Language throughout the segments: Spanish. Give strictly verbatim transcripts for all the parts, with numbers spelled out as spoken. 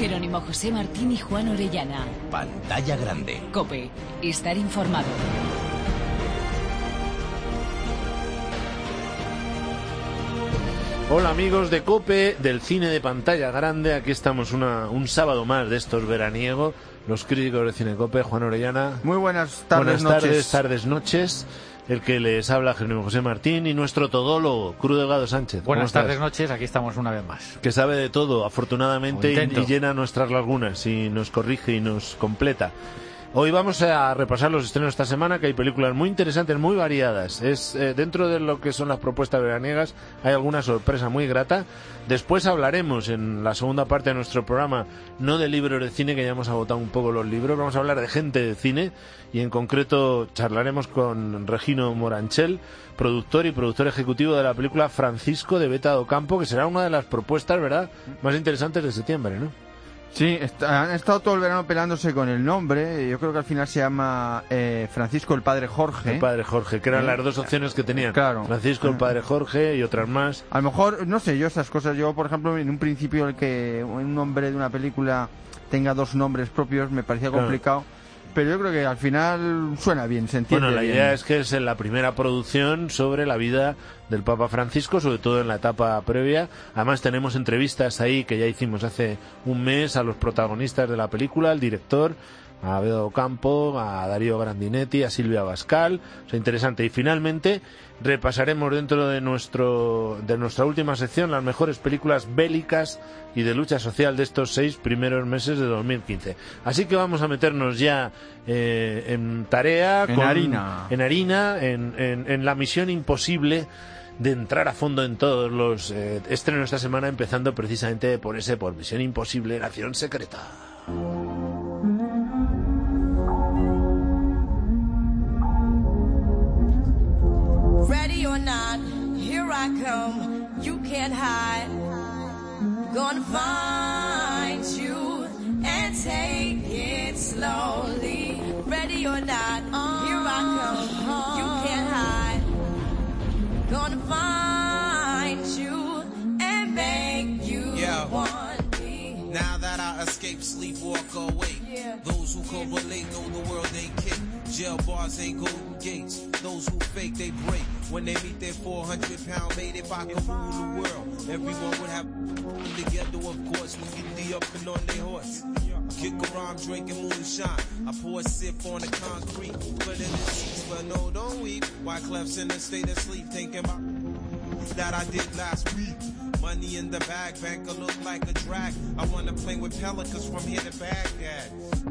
Jerónimo José Martín y Juan Orellana. Pantalla grande. COPE. Estar informado. Hola amigos de COPE, del cine de pantalla grande. Aquí estamos una, un sábado más de estos veraniegos. Los críticos de Cine COPE, Juan Orellana. Muy buenas tardes, buenas noches. tardes, tardes, noches. El que les habla, Jerónimo José Martín, y nuestro todólogo, Cruz Delgado Sánchez. Buenas tardes, noches, aquí estamos una vez más. Que sabe de todo, afortunadamente, y, y llena nuestras lagunas, y nos corrige y nos completa. Hoy vamos a repasar los estrenos de esta semana, que hay películas muy interesantes, muy variadas. Es eh, dentro de lo que son las propuestas veraniegas, hay alguna sorpresa muy grata. Después hablaremos en la segunda parte de nuestro programa, no de libros de cine, que ya hemos agotado un poco los libros, vamos a hablar de gente de cine, y en concreto charlaremos con Regino Moranchel, productor y productor ejecutivo de la película Francisco, de Beta do Campo, que será una de las propuestas, ¿verdad?, más interesantes de septiembre, ¿no? Sí, está, han estado todo el verano peleándose con el nombre. Yo creo que al final se llama eh, Francisco el Padre Jorge. El Padre Jorge, que eran ¿Eh? las dos opciones que tenían. Claro. Francisco el Padre Jorge y otras más. A lo mejor, no sé, yo esas cosas, yo por ejemplo, en un principio el que un nombre de una película tenga dos nombres propios me parecía complicado. Claro. Pero yo creo que al final suena bien, se entiende. Bueno, la bien. idea es que es la primera producción sobre la vida del Papa Francisco, sobre todo en la etapa previa. Además tenemos entrevistas ahí que ya hicimos hace un mes a los protagonistas de la película, al director, a Beta do Campo, a Darío Grandinetti, a Silvia Bascal. O sea, interesante. Y finalmente repasaremos dentro de nuestro de nuestra última sección las mejores películas bélicas y de lucha social de estos seis primeros meses de dos mil quince. Así que vamos a meternos ya eh, en tarea, en con, harina, en, harina en, en, en la misión imposible de entrar a fondo en todos los eh, estrenos de esta semana, empezando precisamente por ese, por Misión Imposible, Nación Secreta. Ready or not, here I come, you can't hide. Gonna find you and take it slowly. Ready or not, here I come, you can't hide. Gonna find you and make you yeah. want me. Now that I escape, sleep, walk away. Yeah. Those who correlate know the world ain't kick. Jail bars ain't golden gates. Those who fake, they break. When they meet their four hundred pound mate, if I could rule the world, everyone would have together, of course, when you be up and on their horse. Kick around drinking moonshine. I pour a sip on the concrete, but in the seats, but no, don't weep. Why Clef's in a state of sleep, thinking about that I did last week. Money in the bag, banker look like a drag. I wanna play with pelicans from here to Baghdad.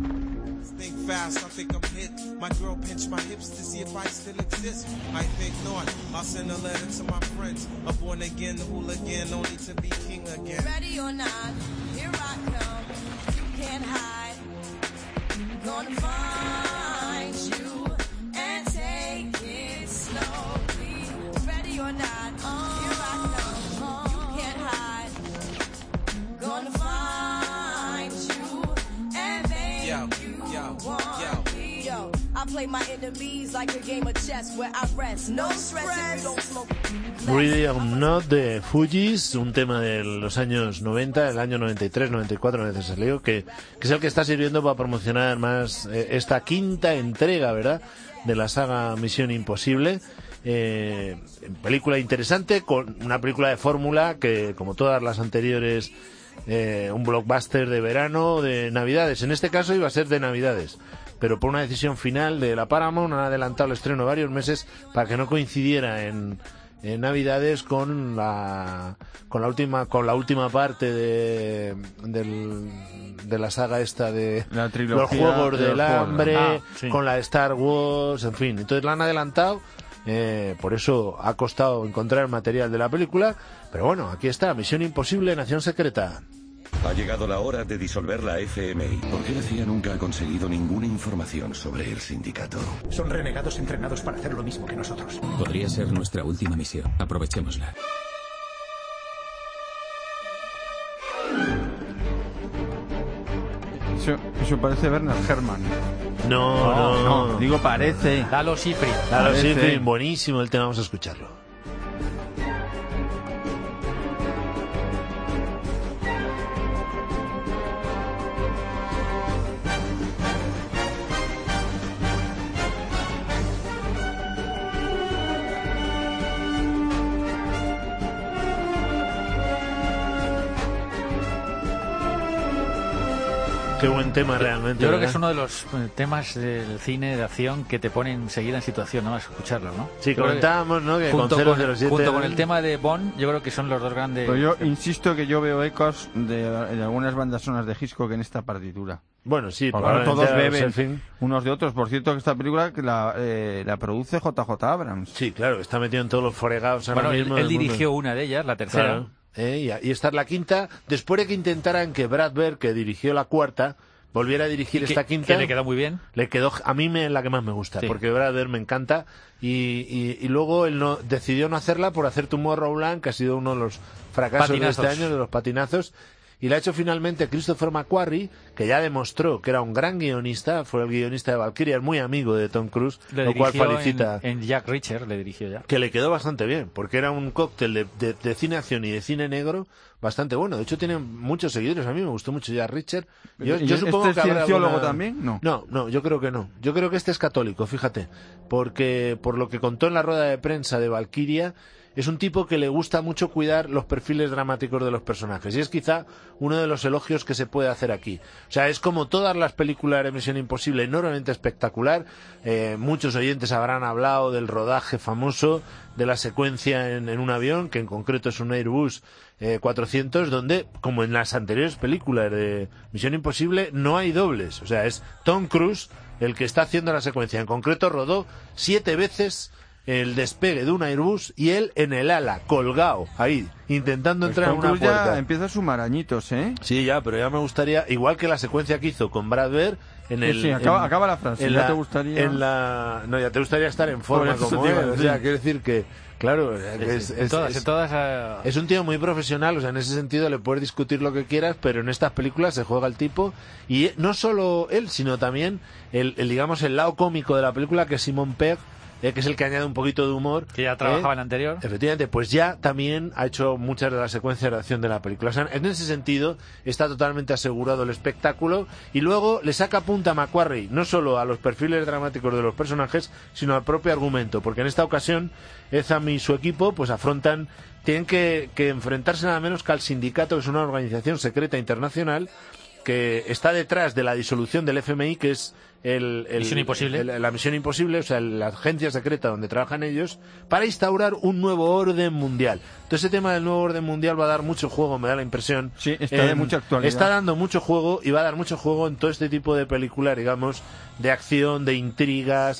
Think fast, I think I'm hit. My girl pinched my hips to see if I still exist. I think not. I'll send a letter to my friends. A born again hooligan, only to be king again. Ready or not, here I come. You can't hide. Gonna find you and take it slowly. Ready or not, here I come. You can't hide. Gonna find you and make Yo. you Yo, want me. Yo, I play my enemies like a game of chess where I rest. No stress if you don't smoke. Ready or Not de Fugees, un tema de los años noventa, el año noventa y tres, noventa y cuatro me parece salió, que, que es el que está sirviendo para promocionar más eh, esta quinta entrega, ¿verdad?, de la saga Misión Imposible. Eh, película interesante, con una película de fórmula que, como todas las anteriores, eh, un blockbuster de verano, de Navidades. En este caso iba a ser de Navidades, pero por una decisión final de la Paramount han adelantado el estreno varios meses para que no coincidiera en, en Navidades con la con la última con la última parte de del, de la saga esta de la trilogía, los Juegos del Hambre, ah, sí. con la de Star Wars, en fin. Entonces la han adelantado. Eh, por eso ha costado encontrar material de la película, pero bueno, aquí está, Misión Imposible, Nación Secreta. Ha llegado la hora de disolver la F M I. ¿Por qué la C I A nunca ha conseguido ninguna información sobre el sindicato? Son renegados entrenados para hacer lo mismo que nosotros. Podría ser nuestra última misión. Aprovechémosla. Eso, eso parece Bernard Herrmann. No, no, no, no, digo parece. Lalo Schifrin. Lalo Schifrin, buenísimo el tema, vamos a escucharlo. qué buen tema realmente. Yo creo que ¿verdad? es uno de los eh, temas del cine de acción que te ponen enseguida en situación, ¿no? A escucharlo, ¿no? Sí, Yo creo comentábamos, ¿no? Que junto con cero con, cero siete junto con el tema de Bond, yo creo que son los dos grandes. Pero yo insisto que yo veo ecos de, de algunas bandas sonoras de Hitchcock en esta partitura. Bueno, sí, Porque ahora todos probablemente beben Surfing. unos de otros. Por cierto, que esta película que la, eh, la produce J J Abrams. Sí, claro, está metido en todos los fregados ahora Bueno, él, mismo. él del mundo. dirigió una de ellas, la tercera. Claro. Eh, y, y esta es la quinta. Después de que intentaran que Brad Bird, que dirigió la cuarta, volviera a dirigir Que- esta quinta. que le quedó muy bien. Le quedó, a mí me, la que más me gusta, Sí. porque Brad Bird me encanta. Y, y, y luego él no decidió no hacerla por hacer Tomorrowland, que ha sido uno de los fracasos Patinazos. de este año, de los patinazos. Y la ha hecho finalmente Christopher McQuarrie, que ya demostró que era un gran guionista, fue el guionista de Valkyria, muy amigo de Tom Cruise, Le lo cual dirigió felicita. en, en Jack Reacher, le dirigió ya. Que le quedó bastante bien, porque era un cóctel de, de, de cine acción y de cine negro bastante bueno. De hecho, tiene muchos seguidores. A mí me gustó mucho Jack Reacher. Yo, ¿Y yo este supongo es que habrá cienciólogo alguna- también? No. No, no, yo creo que no. Yo creo que este es católico, fíjate. Porque por lo que contó en la rueda de prensa de Valkyria, es un tipo que le gusta mucho cuidar los perfiles dramáticos de los personajes. Y es quizá uno de los elogios que se puede hacer aquí. O sea, es como todas las películas de Misión Imposible, enormemente espectacular. Eh, muchos oyentes habrán hablado del rodaje famoso, de la secuencia en, en un avión, que en concreto es un Airbus eh, cuatrocientos, donde, como en las anteriores películas de Misión Imposible, no hay dobles. O sea, es Tom Cruise el que está haciendo la secuencia. En concreto, rodó siete veces el despegue de un Airbus y él en el ala, colgado, ahí, intentando Pues entrar Tom en una Cruise ya puerta. empieza a sumar añitos, ¿eh? Sí, ya, pero ya me gustaría, igual que la secuencia que hizo con Brad Bird, en Sí, el... sí, acaba- en- acaba la frase, en ya la- te gustaría- En la... No, ya te gustaría estar en forma Pues eso como te iba a él, o decir. sea, quiero decir que, claro, que es, en es- todas, es- en todas, eh, es un tío muy profesional, o sea, en ese sentido le puedes discutir lo que quieras, pero en estas películas se juega el tipo, y no solo él, sino también el, el, digamos, el lado cómico de la película, que es Simon Pegg, eh, que es el que añade un poquito de humor. que ya trabajaba eh, en la anterior. Efectivamente, pues ya también ha hecho muchas de las secuencias de acción de la película. O sea, en ese sentido está totalmente asegurado el espectáculo y luego le saca punta a McQuarrie, no solo a los perfiles dramáticos de los personajes, sino al propio argumento, porque en esta ocasión Ezam y su equipo pues afrontan, tienen que, que enfrentarse nada menos que al sindicato, que es una organización secreta internacional que está detrás de la disolución del F M I, que es el, el- Misión Imposible. el- la misión imposible, o sea, la agencia secreta donde trabajan ellos, para instaurar un nuevo orden mundial. Entonces, ese tema del nuevo orden mundial va a dar mucho juego, me da la impresión. Sí, está de mucha actualidad. Está dando mucho juego y va a dar mucho juego en todo este tipo de películas, digamos, de acción, de intrigas,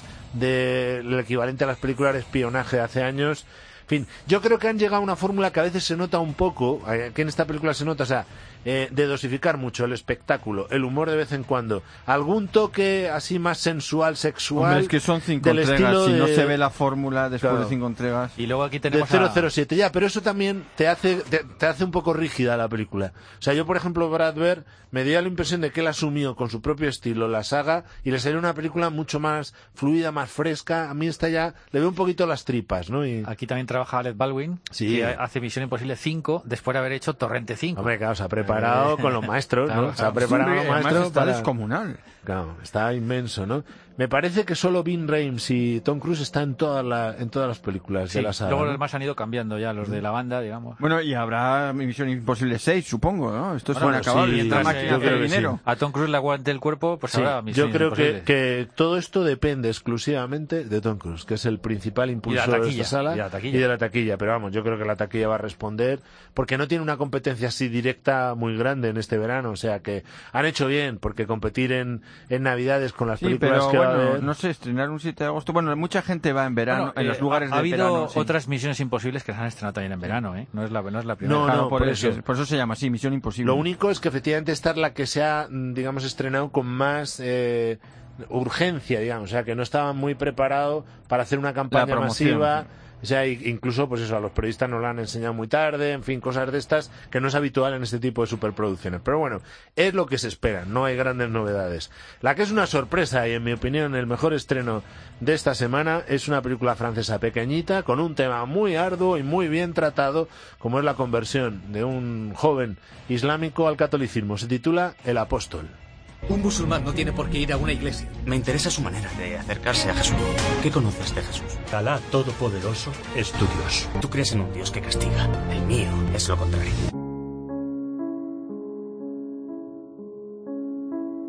del equivalente a las películas de espionaje de hace años. En fin, yo creo que han llegado a una fórmula que a veces se nota un poco, eh, que en esta película se nota, o sea, eh, de dosificar mucho el espectáculo, el humor de vez en cuando, algún toque así más sensual, sexual. Hombre, es que son cinco del entregas. estilo Si no de- se ve la fórmula después Claro. de cinco entregas. Y luego aquí de tenemos cero a- cero siete, ya, pero eso también te hace te, te hace un poco rígida la película. O sea, yo, por ejemplo, Brad Bird me dio la impresión de que él asumió con su propio estilo la saga y le salió una película mucho más fluida, más fresca. A mí esta ya le veo un poquito las tripas, ¿no? Y, Aquí también trabaja Alec Baldwin, Sí. que hace Misión Imposible cinco después de haber hecho Torrente cinco. hombre, claro, se ha preparado con los maestros, Claro, ¿no? Se ha claro. preparado Hombre, los además maestros está para... descomunal. Claro, está inmenso, ¿no? Me parece que solo Vin Rames y Tom Cruise están en todas la, en todas las películas Sí, de la saga. luego ¿no? los demás han ido cambiando ya, los de la banda, digamos. Bueno, y habrá Misión Imposible seis, supongo, ¿no? Esto es Bueno, inacabable. sí, Mientras yo máquina creo hace que sí. dinero. A Tom Cruise le aguante el cuerpo, pues Sí, habrá Misión yo creo que, Imposible. que todo esto depende exclusivamente de Tom Cruise, que es el principal impulsor de taquilla, esta sala y de la taquilla. y de la taquilla. Pero vamos, yo creo que la taquilla va a responder porque no tiene una competencia así directa muy grande en este verano. O sea que han hecho bien, porque competir en, en Navidades con las Sí, películas pero que va a bueno, haber... no sé, estrenar un siete de agosto. Bueno, mucha gente va en verano, Bueno, en eh, los lugares ha, de ha habido verano. sí. otras Misiones Imposibles que se han estrenado también en verano, ¿eh? No es la, no es la primera. No, Claro, no, por, por eso, eso. por eso se llama así, Misión Imposible. Lo único es que efectivamente esta es la que se ha, mm, digamos, estrenado con más eh, urgencia, digamos. O sea, que no estaban muy preparados para hacer una campaña promoción, masiva. sí. O sea, i- incluso, pues eso, a los periodistas nos la han enseñado muy tarde, en fin, cosas de estas que no es habitual en este tipo de superproducciones. Pero bueno, es lo que se espera, no hay grandes novedades. La que es una sorpresa y, en mi opinión, el mejor estreno de esta semana es una película francesa pequeñita, con un tema muy arduo y muy bien tratado, como es la conversión de un joven islámico al catolicismo. Se titula El Apóstol. Un musulmán no tiene por qué ir a una iglesia. Me interesa su manera de acercarse a Jesús. ¿Qué conoces de Jesús? Alá Todopoderoso es tu Dios. Tú crees en un Dios que castiga. El mío es lo contrario.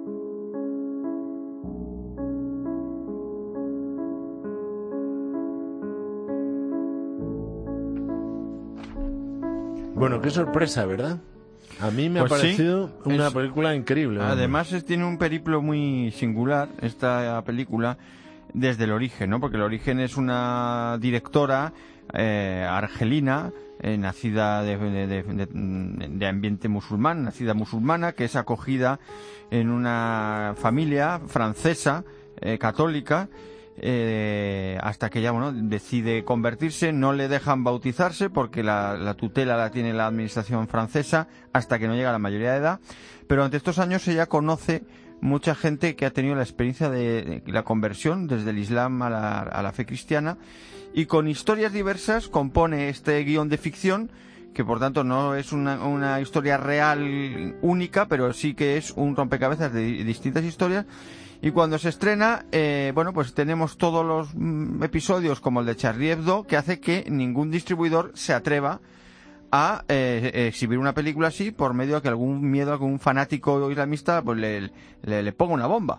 Bueno, qué sorpresa, ¿verdad? A mí me Pues ha sí, parecido una es- película increíble. vamos. Además es- tiene un periplo muy singular esta película desde el origen, ¿no? Porque el origen es una directora eh, argelina, eh, nacida de, de- de- de- de ambiente musulmán, nacida musulmana, que es acogida en una familia francesa eh, católica. Eh, hasta que ella bueno decide convertirse, no le dejan bautizarse porque la, la tutela la tiene la administración francesa hasta que no llega a la mayoría de edad, pero ante estos años ella conoce mucha gente que ha tenido la experiencia de, de la conversión desde el Islam a la, a la fe cristiana, y con historias diversas compone este guión de ficción que por tanto no es una, una historia real única, pero sí que es un rompecabezas de di- distintas historias. Y cuando se estrena, eh, bueno, pues tenemos todos los mm, episodios como el de Charlie Hebdo, que hace que ningún distribuidor se atreva a eh, exhibir una película así por medio de que algún miedo, algún fanático islamista pues le, le, le ponga una bomba.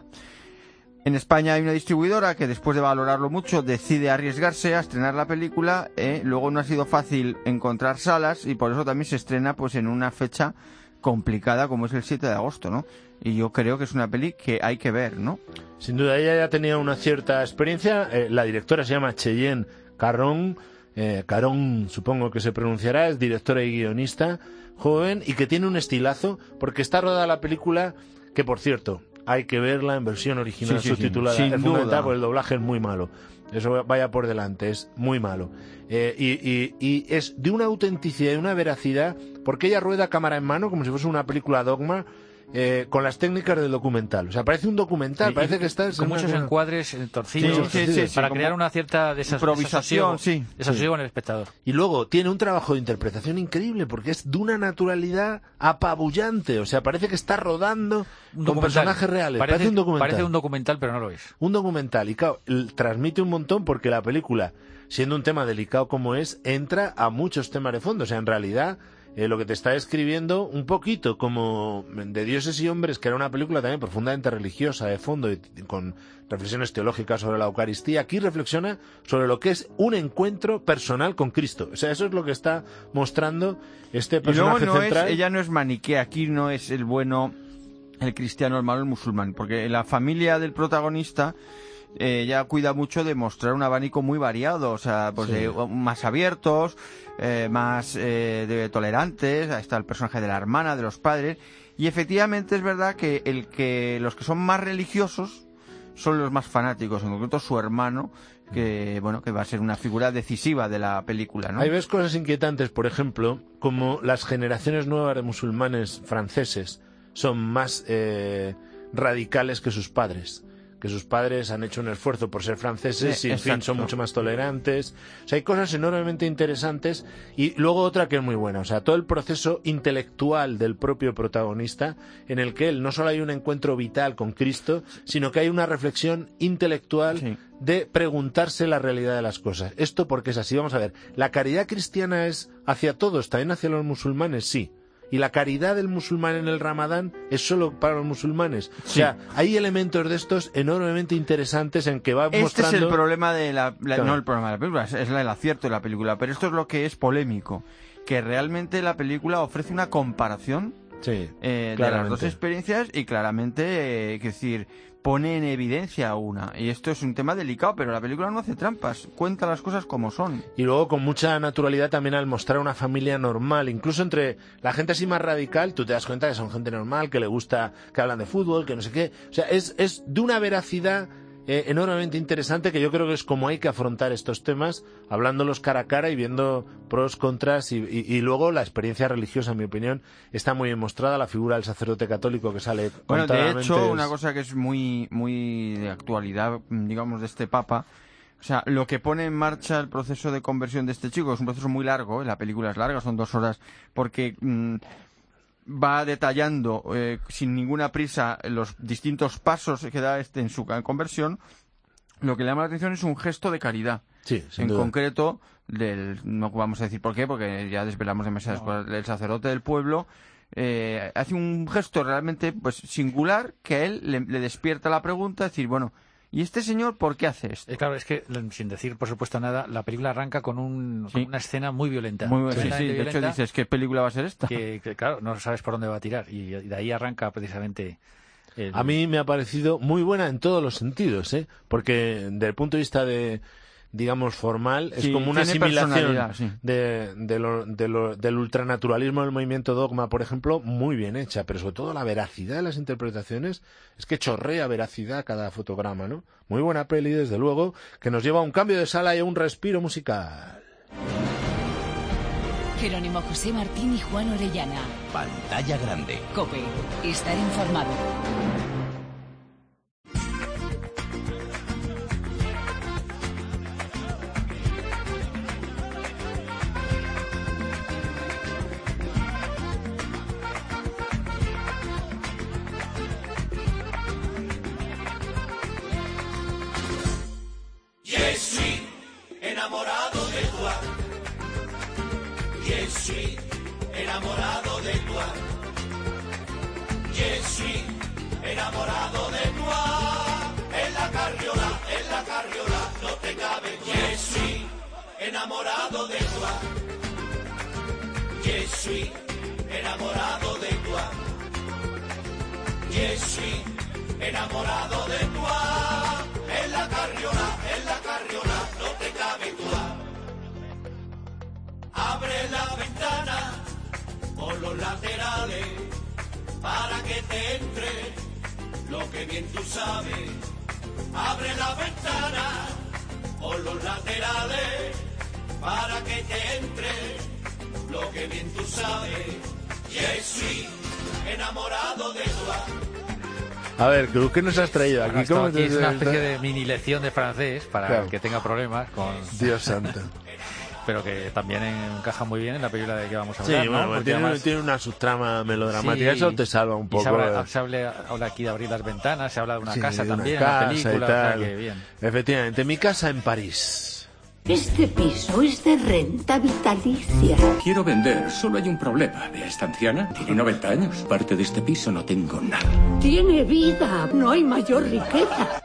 En España hay una distribuidora que después de valorarlo mucho decide arriesgarse a estrenar la película. Eh, luego no ha sido fácil encontrar salas y por eso también se estrena pues en una fecha complicada como es el siete de agosto, ¿no? Y yo creo que es una peli que hay que ver, ¿no? Sin duda, ella ya tenía una cierta experiencia. Eh, la directora se llama Cheyenne Caron, eh, Caron supongo que se pronunciará, es directora y guionista joven y que tiene un estilazo porque está rodada la película que, por cierto, hay que verla en versión original Sí, sí, sí, subtitulada. sin es fundamental duda. porque el doblaje es muy malo. Eso vaya por delante, es muy malo. Eh, y, y, y es de una autenticidad y una veracidad porque ella rueda cámara en mano como si fuese una película Dogma. Eh, con las técnicas del documental. O sea, parece un documental, Y- parece y que estás... con en muchos una- encuadres eh, torcidos, Sí, sí, sí, sí, para como crear una cierta desas- improvisación, desasosiego- sí. desasosiego en el espectador. Y luego tiene un trabajo de interpretación increíble porque es de una naturalidad apabullante. O sea, parece que está rodando Un con documental. personajes reales. Parece, un documental. Parece un documental, pero no lo es. Un documental. Y claro, l- transmite un montón porque la película, siendo un tema delicado como es, entra a muchos temas de fondo. O sea, en realidad, eh, lo que te está describiendo un poquito como de Dioses y Hombres, que era una película también profundamente religiosa de fondo y t- con reflexiones teológicas sobre la Eucaristía, aquí reflexiona sobre lo que es un encuentro personal con Cristo. O sea, eso es lo que está mostrando este Y luego personaje no es, central. ella no es maniquea, aquí no es el bueno, el cristiano, el malo, el musulmán, porque la familia del protagonista eh, ella cuida mucho de mostrar un abanico muy variado, o sea, pues Sí. de, más abiertos, eh, más eh, de tolerantes. Ahí está el personaje de la hermana, de los padres, y efectivamente es verdad que el que los que son más religiosos son los más fanáticos, en concreto su hermano, que bueno, que va a ser una figura decisiva de la película, ¿no? Ahí ves cosas inquietantes, por ejemplo, como las generaciones nuevas de musulmanes franceses son más eh, radicales que sus padres. Que sus padres han hecho un esfuerzo por ser franceses Eh, y, en fin, exacto. son mucho más tolerantes. O sea, hay cosas enormemente interesantes. Y luego otra que es muy buena. O sea, todo el proceso intelectual del propio protagonista, en el que él no solo hay un encuentro vital con Cristo, sino que hay una reflexión intelectual Sí. de preguntarse la realidad de las cosas. Esto porque es así. Vamos a ver, ¿la caridad cristiana es hacia todos, también hacia los musulmanes? Sí. ¿Y la caridad del musulmán en el Ramadán es solo para los musulmanes? O sea, hay elementos de estos enormemente interesantes en que va Este mostrando... es el problema de la, la- Claro. no el problema de la película, es, es el acierto de la película, pero esto es lo que es polémico, que realmente la película ofrece una comparación Sí, eh, de las claramente. dos experiencias y claramente, eh, que decir, pone en evidencia una. Y esto es un tema delicado, pero la película no hace trampas, cuenta las cosas como son. Y luego con mucha naturalidad también al mostrar una familia normal, incluso entre la gente así más radical, tú te das cuenta que son gente normal, que le gusta, que hablan de fútbol, que no sé qué. O sea, es, es de una veracidad eh, enormemente interesante que yo creo que es como hay que afrontar estos temas, hablándolos cara a cara y viendo pros, contras y, y, y luego la experiencia religiosa, en mi opinión, está muy bien mostrada, la figura del sacerdote católico que sale Bueno, de contadamente hecho, es- una cosa que es muy, muy de actualidad, digamos, de este papa, o sea, lo que pone en marcha el proceso de conversión de este chico es un proceso muy largo, ¿eh? La película es larga, son dos horas, porque mm, va detallando eh, sin ninguna prisa los distintos pasos que da este en su conversión. Lo que le llama la atención es un gesto de caridad. Sí, sin en duda. concreto, del, no vamos a decir por qué, porque ya desvelamos demasiadas cosas, el sacerdote del pueblo eh, hace un gesto realmente pues singular que a él le, le despierta la pregunta, es decir, bueno, ¿y este señor por qué hace esto? Eh, claro, es que, sin decir por supuesto nada, la película arranca con, un, Sí. con una escena muy violenta. Muy sí, sí, tremendamente de hecho violenta, dices, ¿qué película va a ser esta? que, que, claro, no sabes por dónde va a tirar. Y de ahí arranca precisamente... El... A mí me ha parecido muy buena en todos los sentidos, ¿eh? Porque desde el punto de vista de, digamos, formal, es Sí, como una tiene asimilación personalidad, sí. de, de lo- de lo- del ultranaturalismo del movimiento Dogma, por ejemplo, muy bien hecha, pero sobre todo la veracidad de las interpretaciones, es que chorrea veracidad cada fotograma, ¿no? Muy buena peli, desde luego, que nos lleva a un cambio de sala y a un respiro musical. Jerónimo José Martín y Juan Orellana. Pantalla grande. COPE. Estar informado. Je suis enamorado de toi. Je suis enamorado de toi. Je suis enamorado de toi. En la carriola, en la carriola, no te cabe. Je suis enamorado de toi. Je suis enamorado de toi. Je suis enamorado de toi. En la carriola, en la carriola, no te cabe tú. Abre la ventana por los laterales para que te entre lo que bien tú sabes. Abre la ventana por los laterales para que te entre lo que bien tú sabes. Je suis enamorado de tu. A ver, Cruz, ¿qué nos has traído aquí? Bueno, esto ¿Cómo aquí te- es una especie de mini lección de francés para Claro. el que tenga problemas con... Dios santo. Pero que también encaja muy bien en la película de que vamos a Sí, hablar, ¿no? bueno, Porque tiene, además- tiene una subtrama melodramática, Sí. eso te salva un Y poco. se habla, eh. se habla- habla aquí de abrir las ventanas, se habla de una Sí, casa de una también en la casa y película, o sea tal. que bien. Efectivamente, mi casa en París. Este piso es de renta vitalicia. Quiero vender. Solo hay un problema. ¿Ve a esta anciana? Tiene noventa años. Parte de este piso no tengo nada. Tiene vida, no hay mayor riqueza.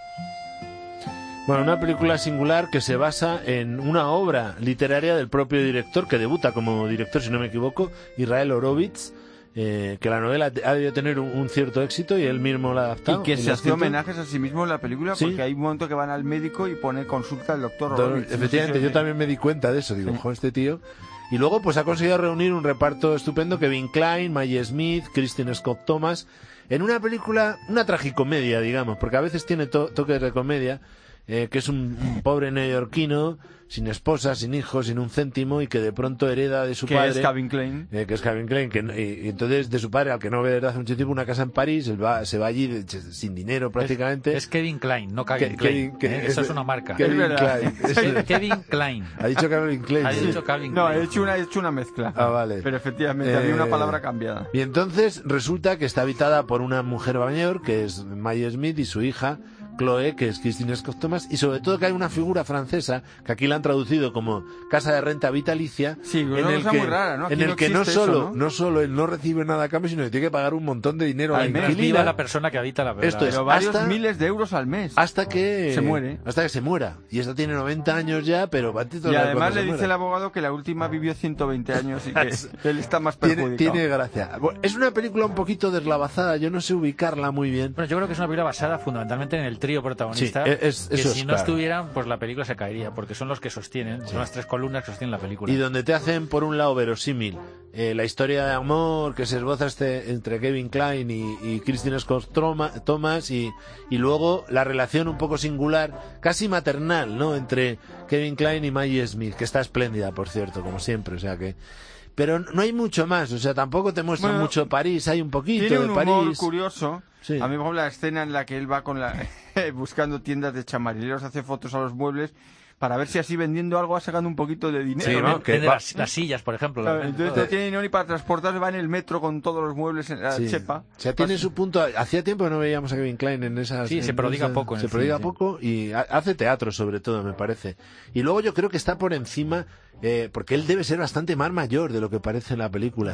Bueno, una película singular que se basa en una obra literaria del propio director, que debuta como director, si no me equivoco, Israel Horovitz, eh, que la novela ha debido tener un, un cierto éxito y él mismo la ha adaptado. Y que y se la ha hace escrito. homenajes a sí mismo en la película, Sí. porque hay un momento que van al médico y pone consulta al doctor Do- Horowitz. Efectivamente, Sí, sí, yo sí. también me di cuenta de eso, digo, ojo, este tío. Y luego pues ha conseguido reunir un reparto estupendo, Kevin Kline, Maggie Smith, Kristen Scott Thomas, en una película, una tragicomedia, digamos, porque a veces tiene to- toques de comedia, eh, que es un, un pobre neoyorquino, sin esposa, sin hijos, sin un céntimo, y que de pronto hereda de su Que padre... es Calvin Klein. eh, que es Calvin Klein, que, no- y, y entonces de su padre, al que no ve desde hace mucho tiempo, una casa en París, él va, se va allí de- sin dinero prácticamente. Es Kevin Klein, no Calvin Ke- Klein. Kevin- que- ¿eh? Eso es una marca. Kevin Es verdad. Klein. Es Eso- Kevin Klein. Ha dicho Calvin Klein. Ha sí. dicho Calvin No, Klein. he hecho una, he hecho una mezcla. Ah, vale. Pero efectivamente había Eh, una palabra cambiada. Y entonces resulta que está habitada por una mujer mayor, que es Maggie Smith, y su hija, Chloe, que es Christine Scott Thomas, y sobre todo que hay una figura francesa, que aquí la han traducido como casa de renta vitalicia, Sí, en una el cosa que, muy rara, ¿no? Aquí en el no que no existe eso, solo, ¿no? ¿no? solo él no recibe nada a cambio, sino que tiene que pagar un montón de dinero a la Al menos inquilina. viva la persona que habita la Esto es, Pero varios hasta- miles de euros al mes. hasta que Se muere. hasta que se muera, y esta tiene noventa años ya, pero va a Y titular además cuando le se dice muera. el abogado que la última vivió ciento veinte años y que él está más perjudicado. tiene, tiene gracia. Bueno, es una película un poquito deslavazada, yo no sé ubicarla muy bien. Bueno, yo creo que es una película basada fundamentalmente en el trío protagonista. Sí, es- que eso si es, no claro. estuvieran, pues la película se caería, porque son los que sostienen, son las tres columnas que sostienen la película. Y donde te hacen, por un lado, verosímil eh, la historia de amor que se esboza este, entre Kevin Kline y, y Christine Scott Troma- Thomas y, y luego la relación un poco singular, casi maternal, ¿no? Entre Kevin Kline y Maggie Smith, que está espléndida, por cierto, como siempre, o sea que... Pero no hay mucho más, o sea, tampoco te muestran Bueno, mucho París, hay un poquito Tiene de un humor París. curioso. Sí. A mí me gusta la escena en la que él va con la buscando tiendas de chamarileros, hace fotos a los muebles para ver si así vendiendo algo va sacando un poquito de dinero. Sí, ¿no? Que Vende va- las, las sillas, por ejemplo. Claro, las- entonces no tiene dinero ni para transportarse, va en el metro con todos los muebles en la Sí. chepa. O sea, tiene su punto. Hacía tiempo que no veíamos a Kevin Kline en esas. Sí, se en prodiga esas- poco en Se el prodiga cine, sí. poco y ha- hace teatro, sobre todo, me parece. Y luego yo creo que está por encima, eh, porque él debe ser bastante más mayor de lo que parece en la película.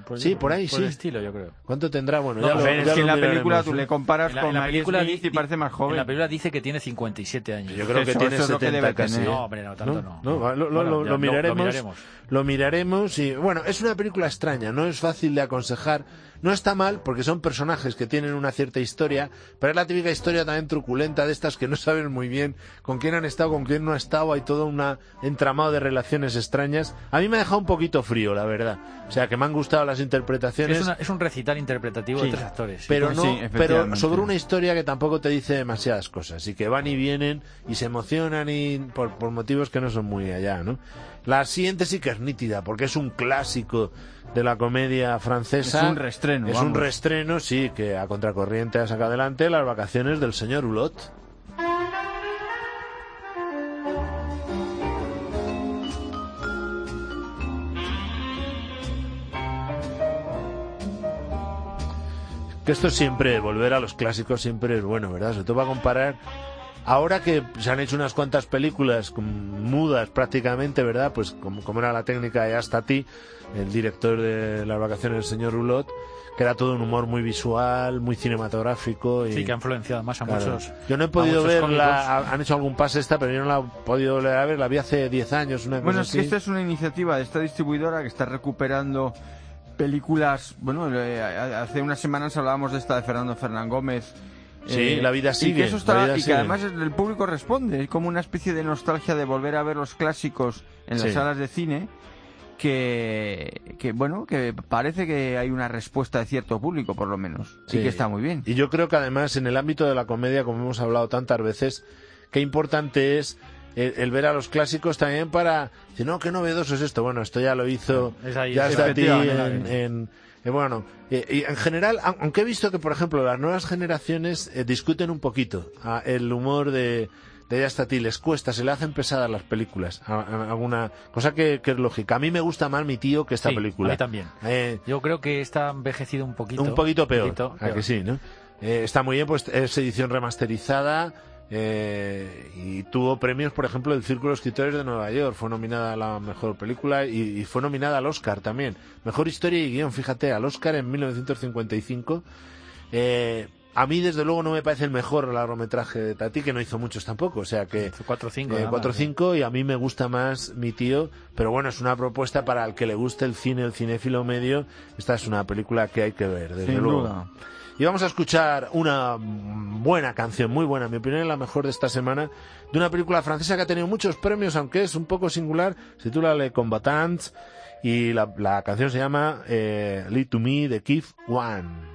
Por, sí, por ahí, por sí. el estilo, yo creo. ¿Cuánto tendrá? Bueno, No, ya a lo, ver, ya es que lo en la película miraremos, tú ¿no? le comparas En la, con en la Mel película Smith y di- parece más joven. En la película dice que tiene cincuenta y siete años. Yo creo que Eso- tiene eso es lo que setenta debe casi. tener. ¿eh? No, hombre, no, tanto no. No, lo, lo- Bueno, lo- ya lo lo- lo miraremos, miraremos. lo miraremos y bueno, es una película extraña, no es fácil de aconsejar, no está mal porque son personajes que tienen una cierta historia, pero es la típica historia también truculenta de estas que no saben muy bien con quién han estado, con quién no ha estado, hay todo un entramado de relaciones extrañas. A mí me ha dejado un poquito frío, la verdad, o sea que me han gustado las interpretaciones. Es, una- es un recital interpretativo Sí, de tres actores. pero no, Sí, pero efectivamente. sobre una historia que tampoco te dice demasiadas cosas y que van y vienen y se emocionan y por, por motivos que no son muy allá, ¿no? La siguiente sí que es nítida porque es un clásico de la comedia francesa. Es un reestreno, Es vamos. un reestreno, sí, que a contracorriente ha sacado adelante Las vacaciones del señor Hulot. Que esto siempre, volver a los clásicos siempre es bueno, ¿verdad? Sobre todo para comparar. Ahora que se han hecho unas cuantas películas con- mudas prácticamente, ¿verdad? Pues como, como era la técnica de Hasta ti, el director de Las vacaciones del señor Hulot, que era todo un humor muy visual, muy cinematográfico. Y, Sí, que ha influenciado más a claro. muchos. Yo no he a podido muchos verla, cómicos. ha- han hecho algún pase esta, pero yo no la he podido volver a ver, la vi hace diez años, una Bueno, cosa es que así. esta es una iniciativa de esta distribuidora que está recuperando películas. Bueno, eh, hace unas semanas hablábamos de esta de Fernando Fernán Gómez. Sí, La vida Y sigue, que eso La está, vida y que sigue. además el público responde. Es como una especie de nostalgia de volver a ver los clásicos en las Sí. salas de cine. Que, que, bueno, que parece que hay una respuesta de cierto público, por lo menos. Sí, Sí. que está muy bien. Y yo creo que además en el ámbito de la comedia, como hemos hablado tantas veces, qué importante es el, el ver a los clásicos también para decir, no, qué novedoso es esto. Bueno, esto ya lo hizo, Es ahí, ya es está a ti efectivamente. en, en- eh, bueno, eh, y en general, a- aunque he visto que, por ejemplo, las nuevas generaciones eh, discuten un poquito ah, el humor de de ya está a ti, les cuesta, se le hacen pesadas las películas, a- a- alguna cosa que, que es lógica. A mí me gusta más Mi tío que esta Sí, película. a mí también. Eh, Yo creo que está envejecido un poquito. un poquito peor, poquito ¿a peor. que sí, ¿no? Eh, está muy bien, pues es edición remasterizada eh, y tuvo premios, por ejemplo, el Círculo de Escritores de Nueva York, fue nominada a la mejor película y, y fue nominada al Oscar también. Mejor historia y guión, fíjate, al Oscar en mil novecientos cincuenta y cinco. Eh, a mí, desde luego, no me parece el mejor largometraje de Tati, que no hizo muchos tampoco, o sea que... cuatro o cinco. Eh, nada cuatro o más, ¿eh? cinco y a mí me gusta más Mi tío, pero bueno, es una propuesta para el que le guste el cine, el cinéfilo medio. Esta es una película que hay que ver, desde Sin luego. duda. Y vamos a escuchar una buena canción, muy buena, en mi opinión es la mejor de esta semana, de una película francesa que ha tenido muchos premios, aunque es un poco singular, se titula Les Combattants y la, la canción se llama eh, Lead to Me de Keith One.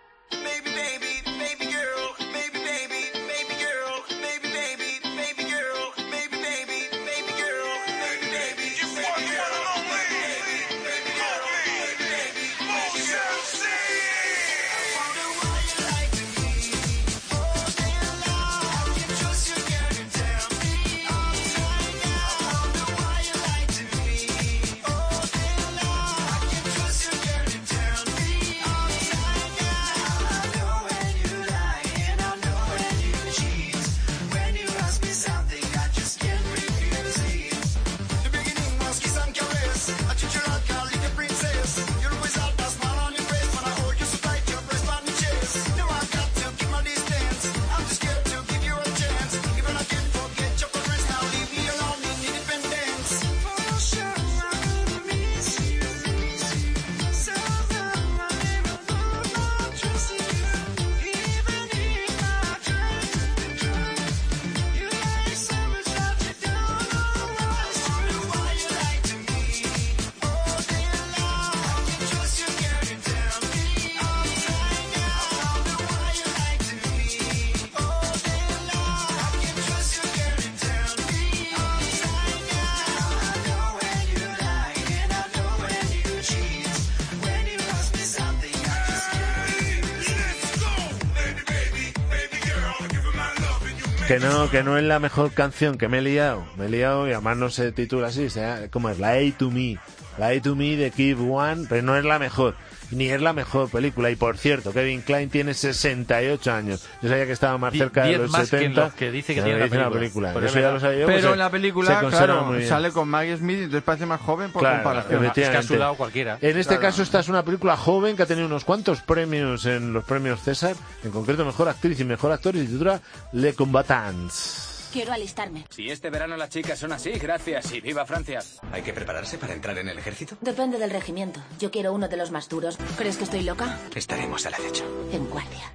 Que no, que no es la mejor canción, que me he liado, me he liado y además no se titula así, se llama- ¿cómo es? La A to Me, la A to Me de Keith One, pero no es la mejor. ni es la mejor película. Y por cierto, Kevin Kline tiene sesenta y ocho años. Yo sabía que estaba más cerca de los más setenta. Que los que dice que tiene la película. película. Pues Eso ya lo sabía yo, pero pues en la película, claro, sale con Maggie Smith y entonces parece más joven por claro, comparación. Es que a su lado cualquiera. En este claro. caso esta es una película joven que ha tenido unos cuantos premios en los premios César, en concreto Mejor Actriz y Mejor Actor, y se titula Le Combatants. Quiero alistarme. Si este verano las chicas son así, gracias y viva Francia. ¿Hay que prepararse para entrar en el ejército? Depende del regimiento. Yo quiero uno de los más duros. ¿Crees que estoy loca? Estaremos al acecho. En guardia.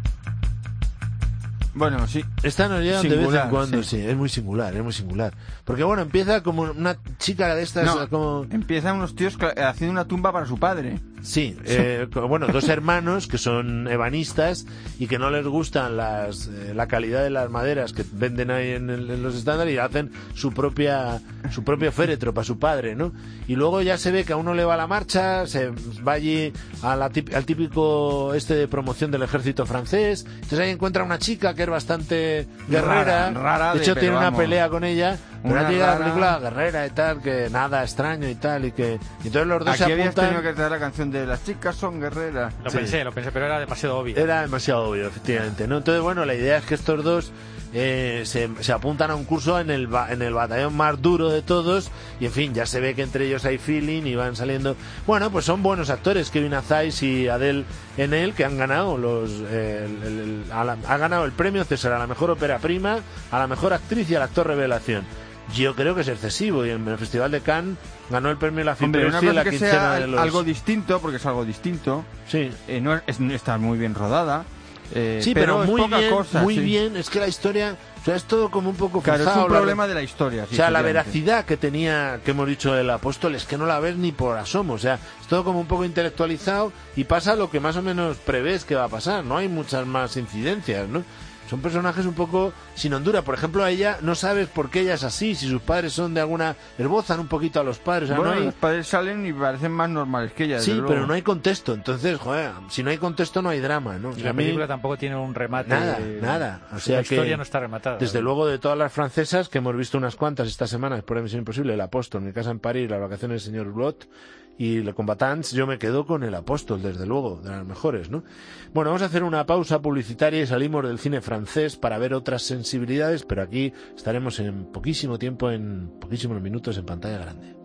Bueno, sí. Esta nos llegan de vez en cuando, sí. sí, es muy singular, es muy singular. Porque bueno, empieza como una chica de estas, no, como... empiezan unos tíos haciendo una tumba para su padre. Sí, eh, bueno, dos hermanos que son ebanistas y que no les gustan las eh, la calidad de las maderas que venden ahí en, el, en los estándares y hacen su propia su propio féretro para su padre, ¿no? Y luego ya se ve que a uno le va la marcha, se va allí a la tip, al típico este de promoción del ejército francés, entonces ahí encuentra una chica que es bastante guerrera, rara, rara de hecho de, tiene una vamos, pelea con ella, pero una llega rara... la película guerrera y tal, que nada extraño y tal, y que y entonces los dos Aquí se habías apuntan... tenido que traer la canción de las chicas son guerreras. Lo Sí. pensé, lo pensé, pero era demasiado obvio. Era demasiado obvio, efectivamente, ¿no? Entonces, bueno, la idea es que estos dos eh, se, se apuntan a un curso en el, en el batallón más duro de todos y, en fin, ya se ve que entre ellos hay feeling y van saliendo... Bueno, pues son buenos actores, Kevin Azais y Adele Haenel, que han ganado los eh, el, el, el, a la, ha ganado el premio César a la mejor ópera prima, a la mejor actriz y al actor revelación. Yo creo que es excesivo, y en el Festival de Cannes ganó el premio La Hombre, una Fipressi, cosa la que quincena sea de los... algo distinto, porque es algo distinto. Sí. Eh, no es, es- está muy bien rodada. eh, Sí, pero, es muy poca bien, cosa, muy sí. bien. Es que la historia, o sea, es todo como un poco Claro, es forzado. un la- problema de la historia. O sí, sea, la efectivamente. veracidad que tenía, que hemos dicho el apóstol, es que no la ves ni por asomo. O sea, es todo como un poco intelectualizado y pasa lo que más o menos prevés que va a pasar. No hay muchas más incidencias, ¿no? Son personajes un poco sin hondura. Por ejemplo, a ella no sabes por qué ella es así, si sus padres son de alguna... esbozan un poquito a los padres. O sea, Bueno, no hay... los padres salen y parecen más normales que ella. Sí, desde pero luego. no hay contexto. Entonces, joder, si no hay contexto no hay drama, ¿no? O Y sea, la a mí- película tampoco tiene un remate. Nada, nada. O sea la que, historia no está rematada. desde luego, de todas las francesas, que hemos visto unas cuantas esta semana por Misión Imposible, El Apóstol, Mi casa en París, Las vacaciones del señor Blot y Le Combatants, yo me quedo con El Apóstol, desde luego, de las mejores, ¿no? Bueno, vamos a hacer una pausa publicitaria y salimos del cine francés para ver otras sensibilidades, pero aquí estaremos en poquísimo tiempo, en poquísimos minutos en pantalla grande.